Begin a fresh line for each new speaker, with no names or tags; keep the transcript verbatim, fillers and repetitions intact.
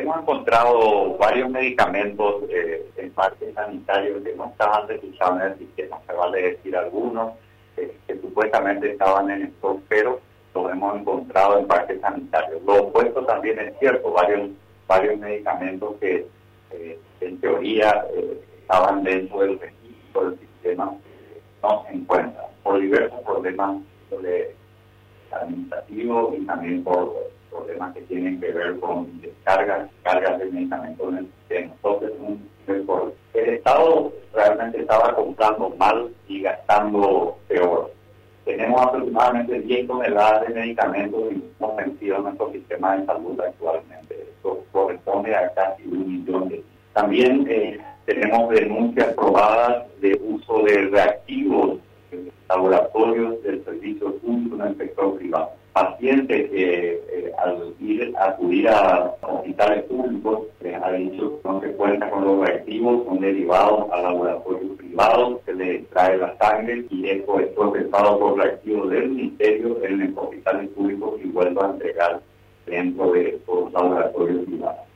hemos encontrado varios medicamentos eh, en parques sanitarios que no estaban registrados en el sistema. Se vale decir algunos eh, que supuestamente estaban en stock, pero los hemos encontrado en parques sanitarios. Lo opuesto también es cierto, varios, varios medicamentos que eh, en teoría eh, estaban dentro del registro del sistema eh, no se encuentran por diversos problemas de administrativos y también por problemas que tienen que ver con descargas, cargas de medicamentos en el sistema. Entonces, un, por, el Estado realmente estaba comprando mal y gastando peor. Tenemos aproximadamente diez toneladas de medicamentos y hemos vencido en nuestro sistema de salud actualmente. Esto corresponde a casi un millón de. También eh, tenemos denuncias probadas de uso de reactivos en laboratorios del servicio público en el sector privado. Pacientes que eh, al ir a acudir a hospitales públicos les ha dicho que no se cuenta con los reactivos, son derivados a laboratorios privados, se les extrae la sangre y esto es procesado por reactivos del ministerio en los hospitales públicos y vuelve a entregar dentro de los laboratorios privados.